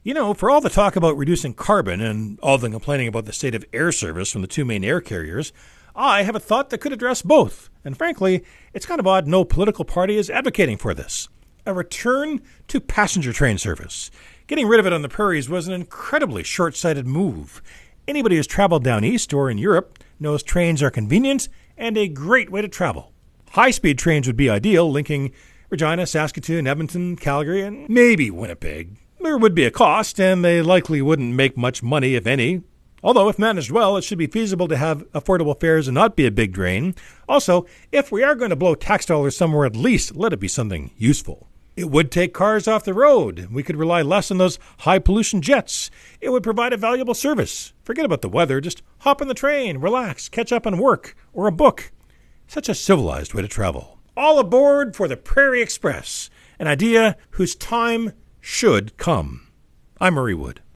You know, for all the talk about reducing carbon and all the complaining about the state of air service from the two main air carriers, I have a thought that could address both. And frankly, it's kind of odd no political party is advocating for this. A return to passenger train service. Getting rid of it on the prairies was an incredibly short-sighted move. Anybody who's traveled down east or in Europe knows trains are convenient and a great way to travel. High-speed trains would be ideal, linking Regina, Saskatoon, Edmonton, Calgary, and maybe Winnipeg. There would be a cost, and they likely wouldn't make much money, if any. Although, if managed well, it should be feasible to have affordable fares and not be a big drain. Also, if we are going to blow tax dollars somewhere, at least let it be something useful. It would take cars off the road. We could rely less on those high-pollution jets. It would provide a valuable service. Forget about the weather. Just hop on the train, relax, catch up on work, or a book. Such a civilized way to travel. All aboard for the Prairie Express, an idea whose time should come. I'm Murray Wood.